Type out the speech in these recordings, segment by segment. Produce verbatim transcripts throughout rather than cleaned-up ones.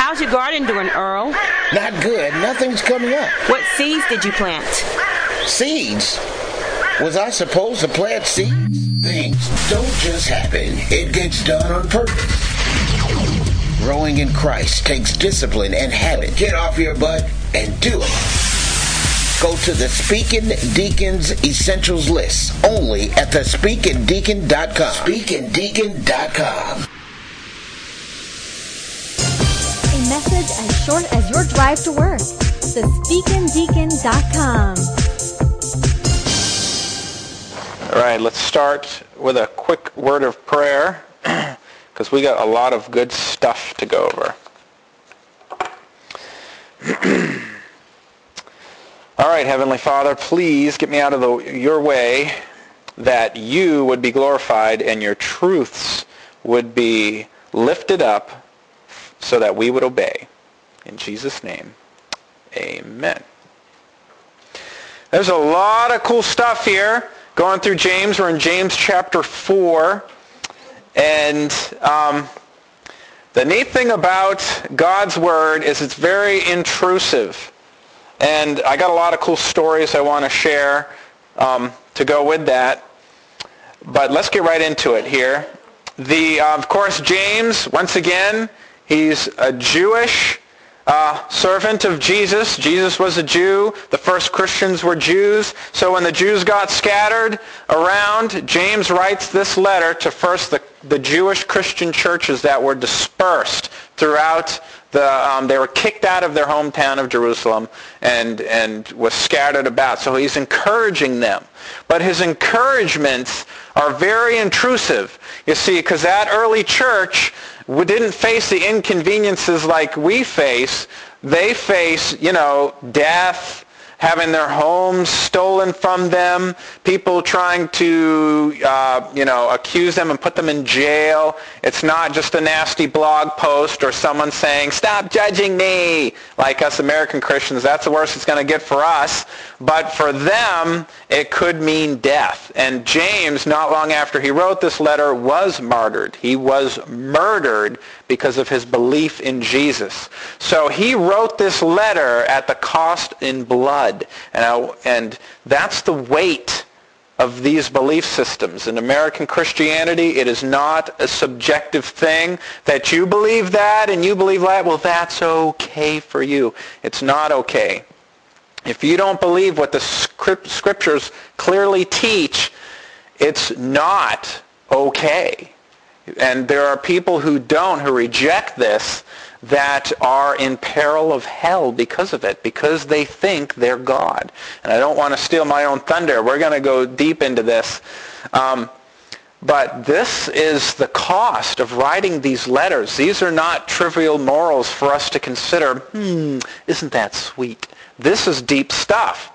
How's your garden doing, Earl? Not good. Nothing's coming up. What seeds did you plant? Seeds? Was I supposed to plant seeds? Things don't just happen. It gets done on purpose. Growing in Christ takes discipline and habit. Get off your butt and do it. Go to the Speaking Deacons Essentials list only at the speaking deacon dot com. speaking deacon dot com. A message as short as your drive to work. the speaking deacon dot com. All right, let's start with a quick word of prayer because we got a lot of good stuff to go over. All right, Heavenly Father, please get me out of the, your way that you would be glorified and your truths would be lifted up so that we would obey. In Jesus' name, amen. There's a lot of cool stuff here. Going through James, we're in James chapter four. And um, the neat thing about God's Word is it's very intrusive. And I got a lot of cool stories I want to share um, to go with that. But let's get right into it here. The, uh, of course, James, once again, he's a Jewish uh, servant of Jesus. Jesus was a Jew. The first Christians were Jews. So when the Jews got scattered around, James writes this letter to first the, the Jewish Christian churches that were dispersed throughout the, um, they were kicked out of their hometown of Jerusalem and, and was scattered about. So he's encouraging them. But his encouragements are very intrusive, you see, because that early church didn't face the inconveniences like we face. They face, you know, death, having their homes stolen from them, people trying to, uh, you know, accuse them and put them in jail. It's not just a nasty blog post or someone saying, "Stop judging me," like us American Christians. That's the worst it's going to get for us. But for them, it could mean death. And James, not long after he wrote this letter, was martyred. He was murdered because of his belief in Jesus. So he wrote this letter at the cost in blood. And, I, and that's the weight of these belief systems. In American Christianity, it is not a subjective thing that you believe that and you believe that. Well, that's okay for you. It's not okay. If you don't believe what the scriptures clearly teach, it's not okay. And there are people who don't, who reject this, that are in peril of hell because of it, because they think they're God. And I don't want to steal my own thunder. We're going to go deep into this. Um, but this is the cost of writing these letters. These are not trivial morals for us to consider, hmm, isn't that sweet? This is deep stuff.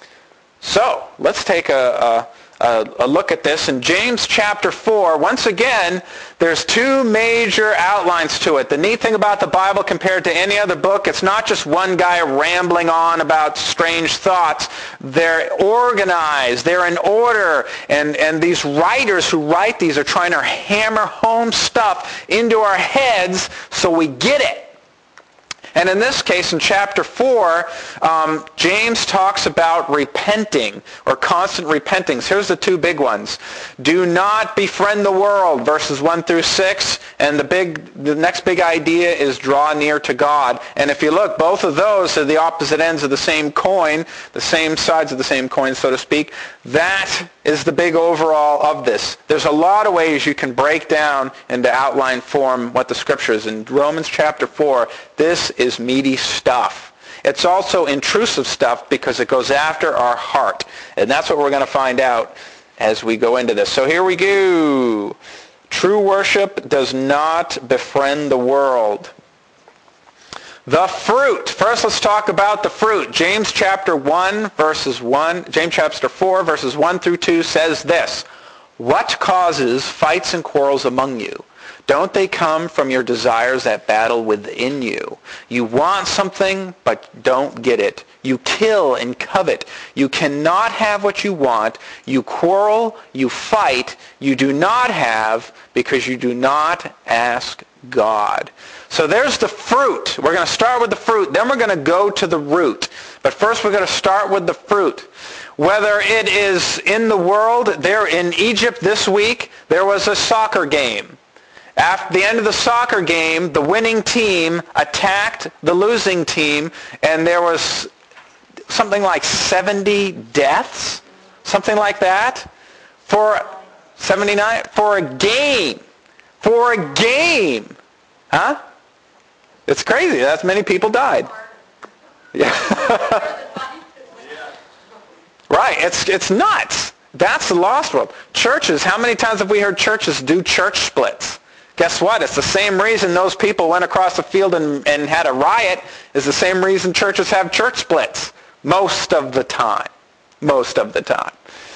So let's take a, a, a look at this. In James chapter four, once again, there's two major outlines to it. The neat thing about the Bible compared to any other book, it's not just one guy rambling on about strange thoughts. They're organized. They're in order. And, and these writers who write these are trying to hammer home stuff into our heads so we get it. And in this case, in chapter four, um, James talks about repenting or constant repentings. Here's the two big ones. Do not befriend the world, verses one through six. And the big, the next big idea is draw near to God. And if you look, both of those are the opposite ends of the same coin, the same sides of the same coin, so to speak. That is the big overall of this. There's a lot of ways you can break down into outline form what the scripture is. In Romans chapter four, this is meaty stuff. It's also intrusive stuff because it goes after our heart. And that's what we're going to find out as we go into this. So here we go. True worship does not befriend the world. The fruit. First, let's talk about the fruit. James chapter one, verses one, James chapter four, verses one through two says this: What causes fights and quarrels among you? Don't they come from your desires that battle within you? You want something, but don't get it. You kill and covet. You cannot have what you want. You quarrel, you fight. You do not have because you do not ask God. So there's the fruit. We're going to start with the fruit. Then we're going to go to the root. But first we're going to start with the fruit. Whether it is in the world, there in Egypt this week, there was a soccer game. At the end of the soccer game, the winning team attacked the losing team, and there was something like seventy deaths, something like that, for seventy-nine, for a game. For a game. Huh? It's crazy. That's many people died. Yeah. Right. It's it's nuts. That's the lost world. Churches, how many times have we heard churches do church splits? Guess what? It's the same reason those people went across the field and, and had a riot is the same reason churches have church splits. Most of the time. Most of the time.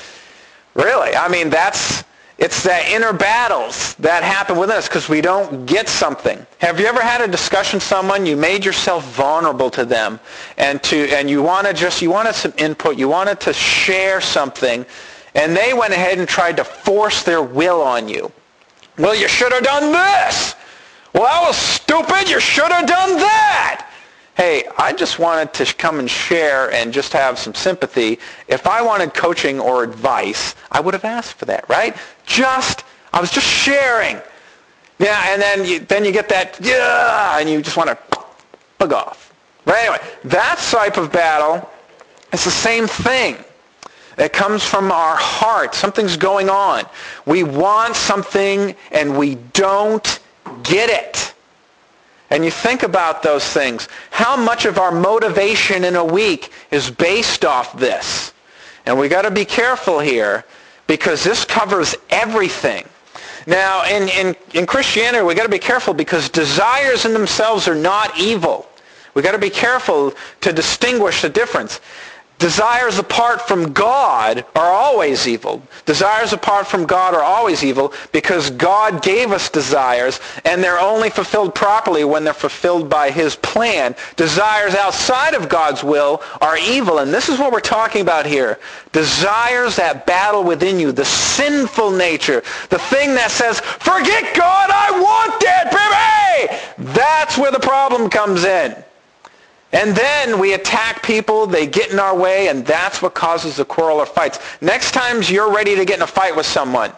Really. I mean, that's, it's the inner battles that happen within us because we don't get something. Have you ever had a discussion with someone, you made yourself vulnerable to them, and to and you wanted just, you wanted some input, you wanted to share something, and they went ahead and tried to force their will on you. Well, you should have done this. Well, that was stupid. You should have done that. Hey, I just wanted to come and share and just have some sympathy. If I wanted coaching or advice, I would have asked for that, right? Just, I was just sharing. Yeah, and then you, then you get that, yeah, and you just want to bug off. But anyway, that type of battle is the same thing. It comes from our heart. Something's going on. We want something and we don't get it. And you think about those things. How much of our motivation in a week is based off this? And we got to be careful here because this covers everything. Now, in, in, in Christianity, we got to be careful because desires in themselves are not evil. We got to be careful to distinguish the difference. Desires apart from God are always evil. Desires apart from God are always evil because God gave us desires and they're only fulfilled properly when they're fulfilled by his plan. Desires outside of God's will are evil, and this is what we're talking about here. Desires that battle within you, the sinful nature, the thing that says, forget God, I want that, baby! That's where the problem comes in. And then we attack people, they get in our way, and that's what causes the quarrel or fights. Next time you're ready to get in a fight with someone,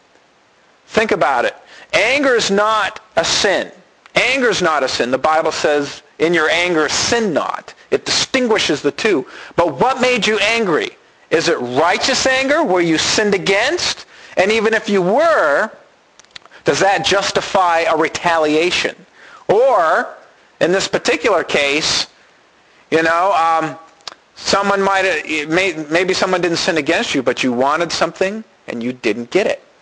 think about it. Anger is not a sin. Anger is not a sin. The Bible says, in your anger, sin not. It distinguishes the two. But what made you angry? Is it righteous anger? Were you sinned against? And even if you were, does that justify a retaliation? Or, in this particular case, You know, um, someone might have, may, maybe someone didn't sin against you, but you wanted something and you didn't get it.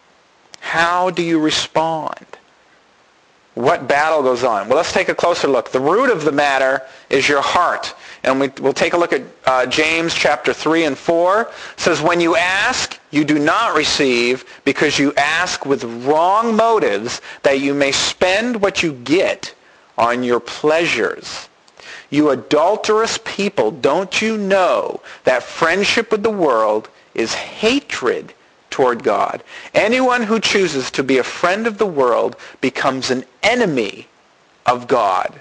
How do you respond? What battle goes on? Well, let's take a closer look. The root of the matter is your heart. And we, we'll take a look at uh, James chapter three and four. It says, when you ask, you do not receive because you ask with wrong motives that you may spend what you get on your pleasures. You adulterous people, don't you know that friendship with the world is hatred toward God? Anyone who chooses to be a friend of the world becomes an enemy of God.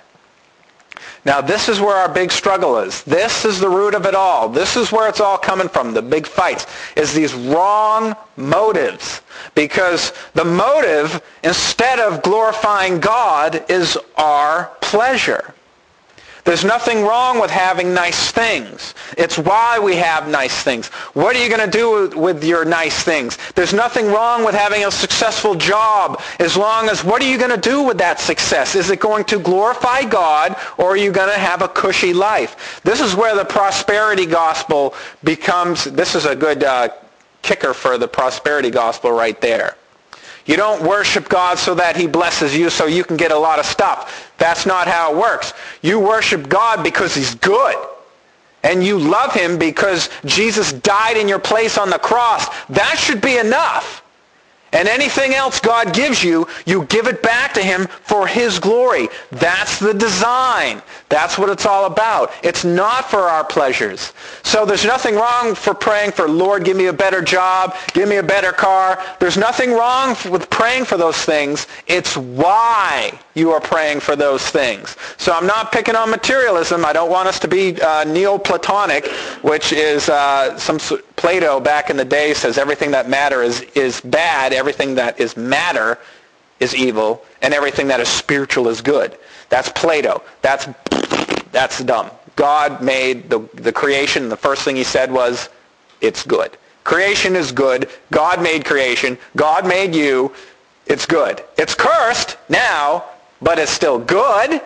Now, this is where our big struggle is. This is the root of it all. This is where it's all coming from, the big fights, is these wrong motives. Because the motive, instead of glorifying God, is our pleasure. There's nothing wrong with having nice things. It's why we have nice things. What are you going to do with, with your nice things? There's nothing wrong with having a successful job as long as what are you going to do with that success? Is it going to glorify God or are you going to have a cushy life? This is where the prosperity gospel becomes, this is a good uh, kicker for the prosperity gospel right there. You don't worship God so that he blesses you so you can get a lot of stuff. That's not how it works. You worship God because he's good. And you love him because Jesus died in your place on the cross. That should be enough. And anything else God gives you, you give it back to him for his glory. That's the design. That's what it's all about. It's not for our pleasures. So there's nothing wrong for praying for, Lord, give me a better job, give me a better car. There's nothing wrong with praying for those things. It's why you are praying for those things. So I'm not picking on materialism. I don't want us to be uh, Neoplatonic, which is uh, some Plato back in the day says everything that matter is, is bad, everything that is matter is evil, and everything that is spiritual is good. That's Plato. That's that's dumb. God made the, the creation, and the first thing he said was, it's good. Creation is good. God made creation. God made you. It's good. It's cursed now, but it's still good.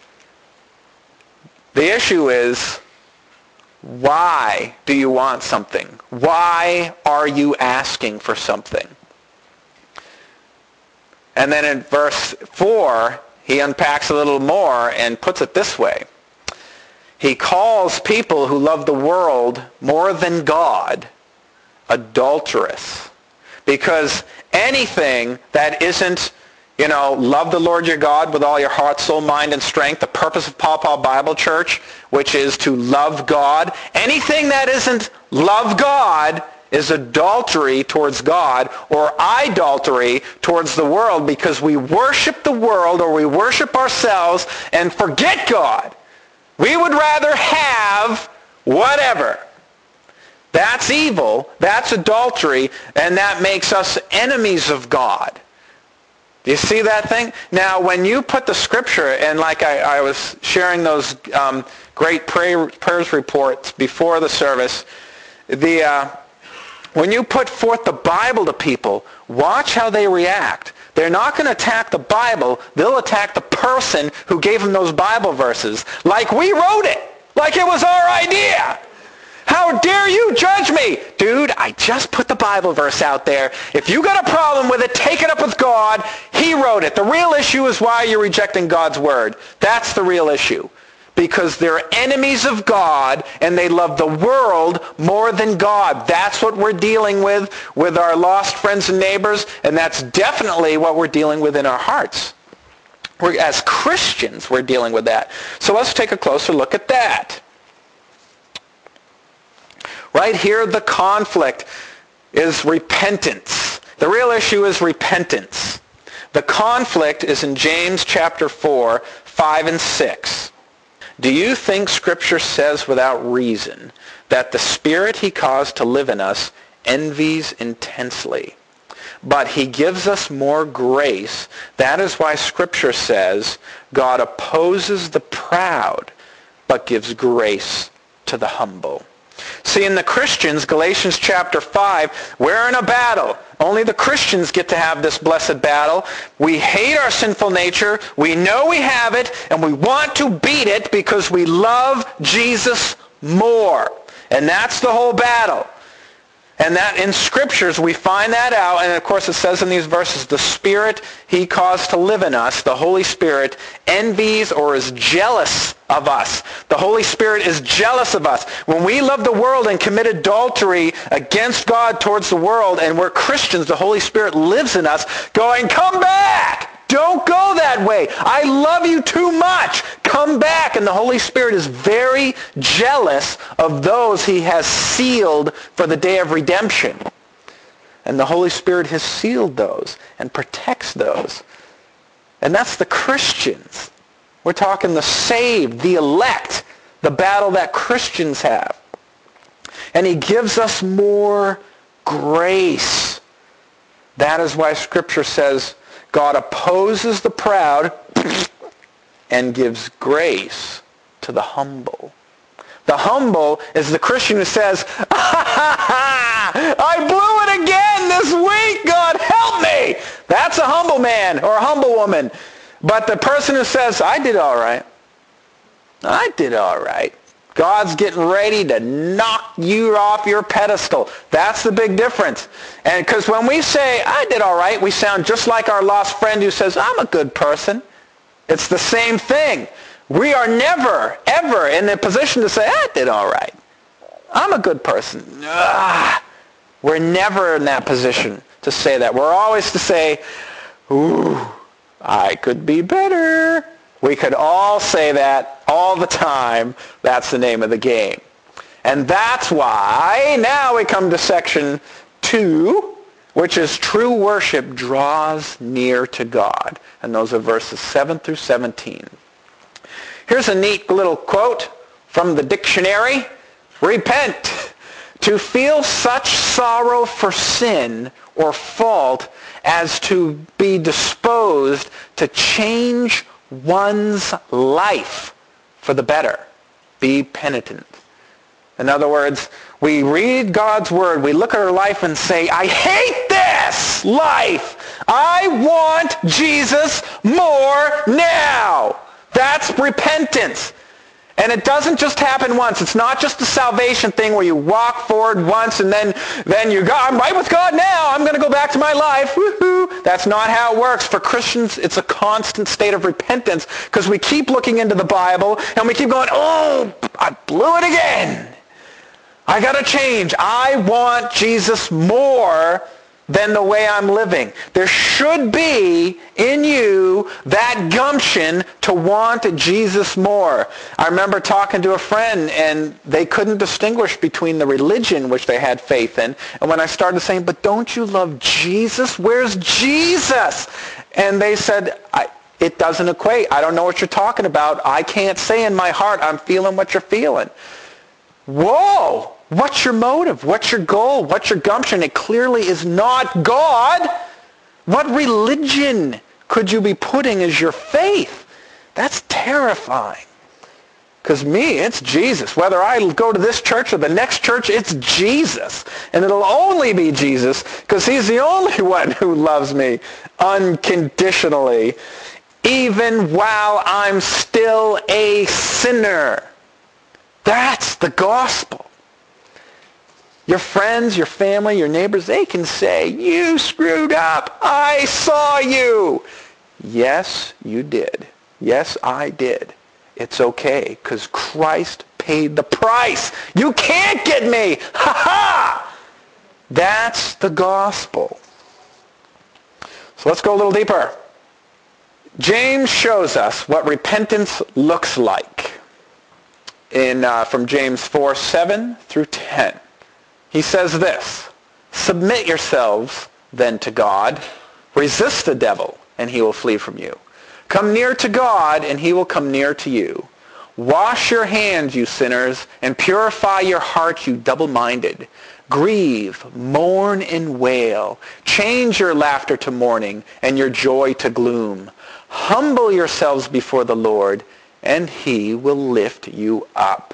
The issue is, why do you want something? Why are you asking for something? And then in verse four, he unpacks a little more and puts it this way. He calls people who love the world more than God adulterous. Because anything that isn't, you know, love the Lord your God with all your heart, soul, mind, and strength, the purpose of Paw Paw Bible Church, which is to love God, anything that isn't love God is adultery towards God or idolatry towards the world, because we worship the world or we worship ourselves and forget God. We would rather have whatever. That's evil, that's adultery, and that makes us enemies of God. Do you see that thing? Now, when you put the scripture, and like I, I was sharing those um, great prayer, prayers reports before the service, the uh, when you put forth the Bible to people, watch how they react. They're not going to attack the Bible. They'll attack the person who gave them those Bible verses. Like we wrote it. Like it was our idea. How dare you judge me? Dude, I just put the Bible verse out there. If you got a problem with it, take it up with God. He wrote it. The real issue is why you're rejecting God's word. That's the real issue. Because they're enemies of God and they love the world more than God. That's what we're dealing with with our lost friends and neighbors, and that's definitely what we're dealing with in our hearts. We're, as Christians, we're dealing with that. So let's take a closer look at that. Right here, the conflict is repentance. The real issue is repentance. The conflict is in James chapter four, five and six. Do you think Scripture says without reason that the Spirit he caused to live in us envies intensely? But he gives us more grace. That is why Scripture says God opposes the proud, but gives grace to the humble. See, in the Christians, Galatians chapter five, we're in a battle. Only the Christians get to have this blessed battle. We hate our sinful nature. We know we have it, and we want to beat it because we love Jesus more. And that's the whole battle. And that in Scriptures we find that out, and of course it says in these verses, the Spirit he caused to live in us, the Holy Spirit, envies or is jealous of us. The Holy Spirit is jealous of us. When we love the world and commit adultery against God towards the world, and we're Christians, the Holy Spirit lives in us, going, come back! Don't go that way. I love you too much. Come back. And the Holy Spirit is very jealous of those he has sealed for the day of redemption. And the Holy Spirit has sealed those and protects those. And that's the Christians. We're talking the saved, the elect, the battle that Christians have. And he gives us more grace. That is why Scripture says, God opposes the proud and gives grace to the humble. The humble is the Christian who says, ah, ha, ha, I blew it again this week. God help me. That's a humble man or a humble woman. But the person who says, I did all right. I did all right. God's getting ready to knock you off your pedestal. That's the big difference. And because when we say, I did all right, we sound just like our lost friend who says, I'm a good person. It's the same thing. We are never, ever in the position to say, I did all right. I'm a good person. Ugh. We're never in that position. to say that. We're always to say, ooh, I could be better. We could all say that all the time. That's the name of the game. And that's why now we come to section two, which is true worship draws near to God. And those are verses seven through seventeen. Here's a neat little quote from the dictionary. Repent. To feel such sorrow for sin or fault as to be disposed to change one's life for the better. Be penitent. In other words, we read God's word, we look at our life and say, I hate this life. I want Jesus more now. That's repentance. And it doesn't just happen once. It's not just a salvation thing where you walk forward once and then, then you go, I'm right with God now. I'm going to go back to my life. Woo-hoo. That's not how it works. For Christians, it's a constant state of repentance because we keep looking into the Bible and we keep going, oh, I blew it again. I got to change. I want Jesus more than the way I'm living. There should be in you that gumption to want Jesus more. I remember talking to a friend and they couldn't distinguish between the religion which they had faith in. And when I started saying, but don't you love Jesus? Where's Jesus? And they said, I, it doesn't equate. I don't know what you're talking about. I can't say in my heart, I'm feeling what you're feeling. Whoa! What's your motive? What's your goal? What's your gumption? It clearly is not God. What religion could you be putting as your faith? That's terrifying. Because me, it's Jesus. Whether I go to this church or the next church, it's Jesus. And it'll only be Jesus because he's the only one who loves me unconditionally, even while I'm still a sinner. That's the gospel. Your friends, your family, your neighbors, they can say, you screwed up. I saw you. Yes, you did. Yes, I did. It's okay because Christ paid the price. You can't get me. Ha ha! That's the gospel. So let's go a little deeper. James shows us what repentance looks like in uh, from James four, seven through ten. He says this, submit yourselves then to God, resist the devil, and he will flee from you. Come near to God, and he will come near to you. Wash your hands, you sinners, and purify your hearts, you double-minded. Grieve, mourn, and wail. Change your laughter to mourning, and your joy to gloom. Humble yourselves before the Lord, and he will lift you up.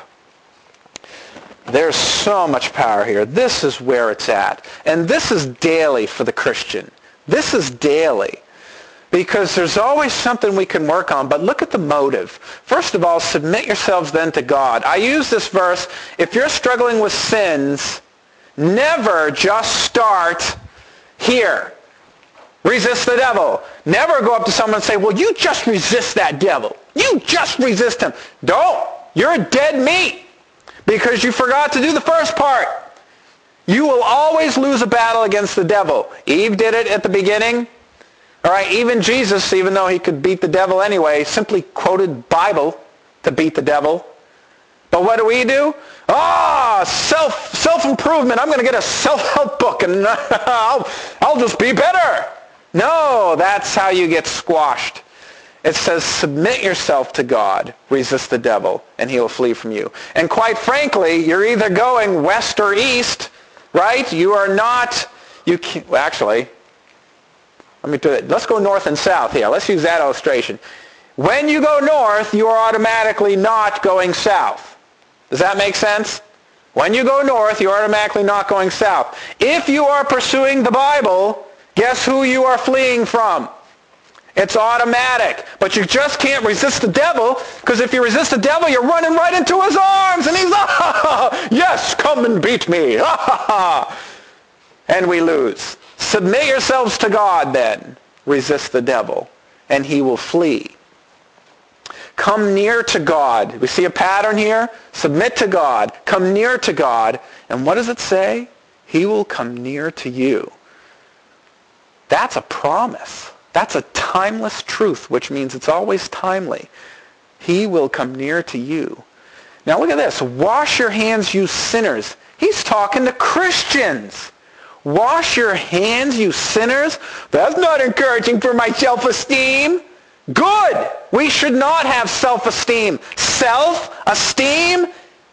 There's so much power here. This is where it's at. And this is daily for the Christian. This is daily. Because there's always something we can work on. But look at the motive. First of all, submit yourselves then to God. I use this verse. If you're struggling with sins, never just start here. Resist the devil. Never go up to someone and say, well, you just resist that devil. You just resist him. Don't. You're a dead meat. Because you forgot to do the first part. You will always lose a battle against the devil. Eve did it at the beginning. All right, even Jesus, even though he could beat the devil anyway, simply quoted Bible to beat the devil. But what do we do? Ah, self, self-improvement. I'm going to get a self-help book and I'll, I'll just be better. No, that's how you get squashed. It says, submit yourself to God, resist the devil, and he will flee from you. And quite frankly, you're either going west or east, right? You are not, you can't, well, actually, let me do it. Let's go north and south here. Let's use that illustration. When you go north, you are automatically not going south. Does that make sense? When you go north, you're automatically not going south. If you are pursuing the Bible, guess who you are fleeing from? It's automatic. But you just can't resist the devil, because if you resist the devil, you're running right into his arms, and he's, ah, yes, come and beat me. Ah, and we lose. Submit yourselves to God then. Resist the devil, and he will flee. Come near to God. We see a pattern here. Submit to God. Come near to God. And what does it say? He will come near to you. That's a promise. That's a timeless truth, which means it's always timely. He will come near to you. Now look at this. Wash your hands, you sinners. He's talking to Christians. Wash your hands, you sinners. That's not encouraging for my self-esteem. Good. We should not have self-esteem. Self-esteem,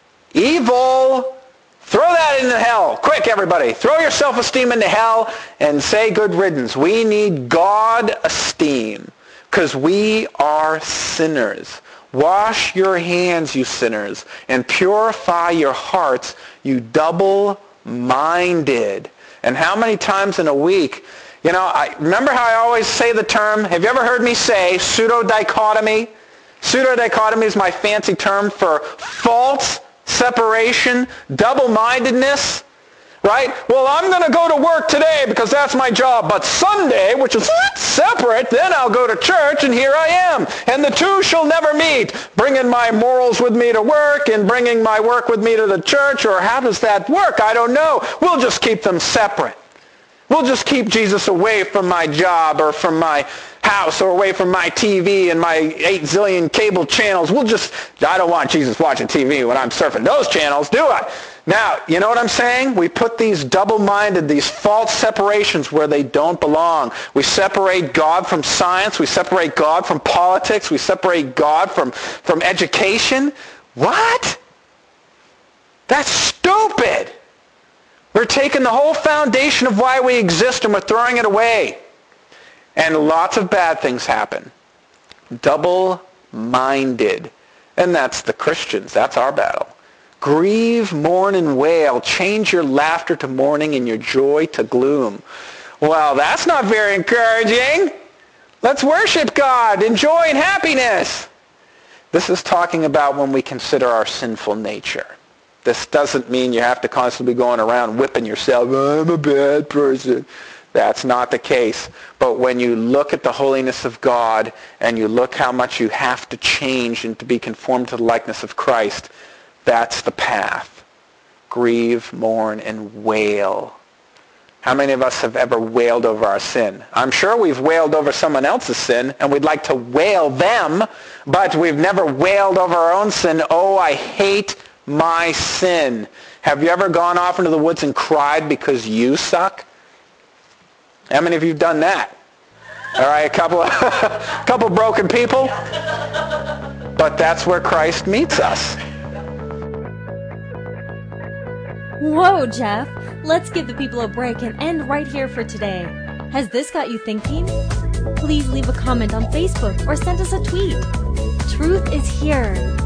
evil. Throw that into hell. Quick, everybody. Throw your self-esteem into hell and say good riddance. We need God-esteem because we are sinners. Wash your hands, you sinners, and purify your hearts, you double-minded. And how many times in a week, you know, I remember how I always say the term, have you ever heard me say pseudo-dichotomy? Pseudo-dichotomy is my fancy term for false separation, double-mindedness, right? Well, I'm going to go to work today because that's my job, but Sunday, which is separate, then I'll go to church and here I am. And the two shall never meet, bringing my morals with me to work and bringing my work with me to the church, or how does that work? I don't know. We'll just keep them separate. We'll just keep Jesus away from my job or from my house or away from my T V and my eight zillion cable channels. We'll just, I don't want Jesus watching T V when I'm surfing those channels, do I? Now, you know what I'm saying? We put these double-minded, these false separations where they don't belong. We separate God from science. We separate God from politics. We separate God from, from education. What? That's stupid. We're taking the whole foundation of why we exist and we're throwing it away. And lots of bad things happen. Double-minded. And that's the Christians. That's our battle. Grieve, mourn, and wail. Change your laughter to mourning and your joy to gloom. Well, that's not very encouraging. Let's worship God in joy and happiness. This is talking about when we consider our sinful nature. This doesn't mean you have to constantly be going around whipping yourself. I'm a bad person. That's not the case. But when you look at the holiness of God and you look how much you have to change and to be conformed to the likeness of Christ, that's the path. Grieve, mourn, and wail. How many of us have ever wailed over our sin? I'm sure we've wailed over someone else's sin, and we'd like to wail them, but we've never wailed over our own sin. Oh, I hate my sin. Have you ever gone off into the woods and cried because you suck? How many of you have done that? All right, a couple of, a couple broken people. But that's where Christ meets us. Whoa, Jeff. Let's give the people a break and end right here for today. Has this got you thinking? Please leave a comment on Facebook or send us a tweet. Truth is here.